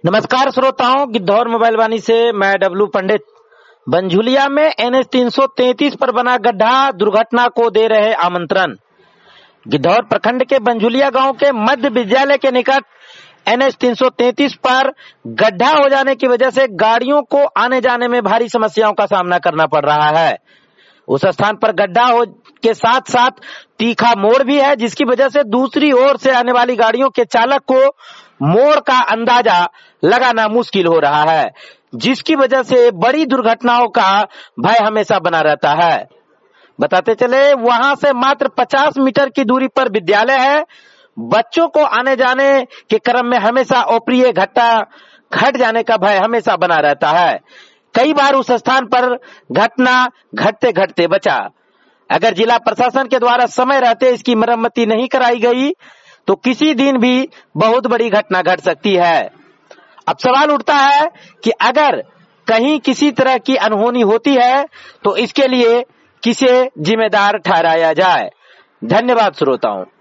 नमस्कार श्रोताओं, गिद्धौर मोबाइल वाणी से मैं डब्लू पंडित। बनझुलिया में NH 333 पर बना गड्ढा दुर्घटना को दे रहे आमंत्रण। गिद्धौर प्रखंड के बनझुलिया गांव के मध्य विद्यालय के निकट NH 333 पर गड्ढा हो जाने की वजह से गाड़ियों को आने जाने में भारी समस्याओं का सामना करना पड़ रहा है। उस स्थान पर गड्ढा हो के साथ साथ तीखा मोड़ भी है, जिसकी वजह से दूसरी ओर से आने वाली गाड़ियों के चालक को मोड़ का अंदाजा लगाना मुश्किल हो रहा है, जिसकी वजह से बड़ी दुर्घटनाओं का भय हमेशा बना रहता है। बताते चले, वहां से मात्र 50 मीटर की दूरी पर विद्यालय है। बच्चों को आने जाने के क्रम में हमेशा अप्रिय घटना घट जाने का भय हमेशा बना रहता है। कई बार उस स्थान पर घटना घटते घटते बचा। अगर जिला प्रशासन के द्वारा समय रहते इसकी मरम्मती नहीं कराई गई तो किसी दिन भी बहुत बड़ी घटना घट सकती है। अब सवाल उठता है कि अगर कहीं किसी तरह की अनहोनी होती है तो इसके लिए किसे जिम्मेदार ठहराया जाए। धन्यवाद श्रोताओं।